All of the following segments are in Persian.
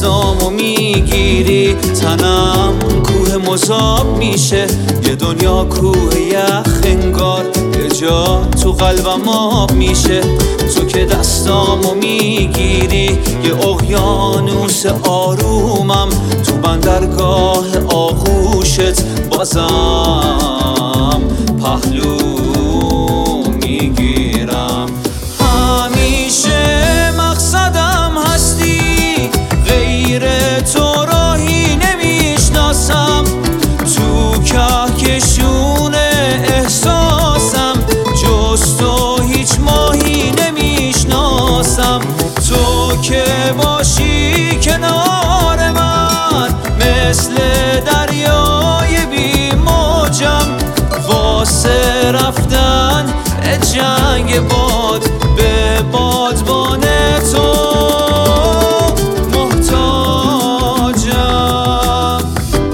دستامو میگیری تنم کوه مذاب میشه، یه دنیا کوه یخ انگار، یه جا تو قلبم آب میشه. تو که دستامو میگیری یه اقیانوس آرومم، تو بندرگاه آغوشت بازم پهلو میگیرم. همیشه مقصدم هستی، غیر تو راهی نمیشناسم، تو کهکشون احساسم، جز تو هیچ ماهی نمیشناسم. تو که باشی کنار من مثل دریای بی موجم، واسه رفتن جنگ باد به بادبان تو محتاجم.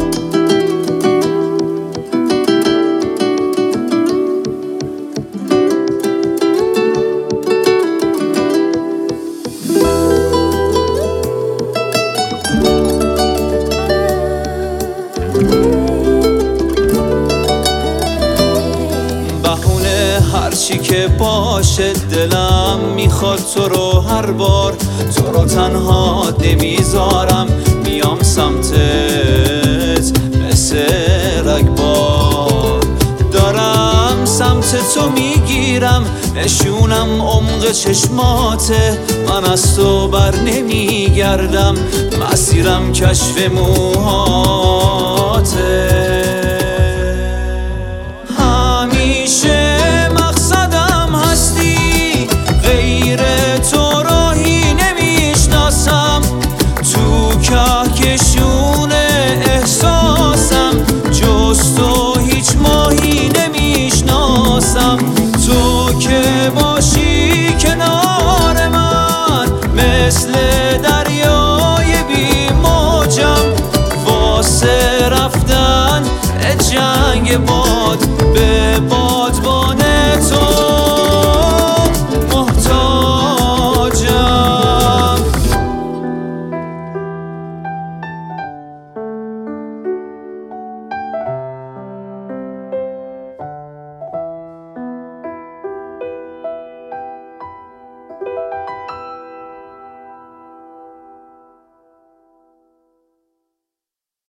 هرچی که باشه دلم میخواد تو رو، هر بار تو رو تنها نمیذارم، میام سمتت مثل رگبار، دارم سمت تو میگیرم، نشونم عمق چشماته، من از تو بر نمیگردم، مسیرم کشف موهاته. همیشه مقصدم هستی، غیر تو راهی نمیشناسم، تو کهکشون احساسم، جز تو هیچ ماهی نمیشناسم. تو که باشی کنار من مثل دریای بی موجم، واسه رفتن جنگ با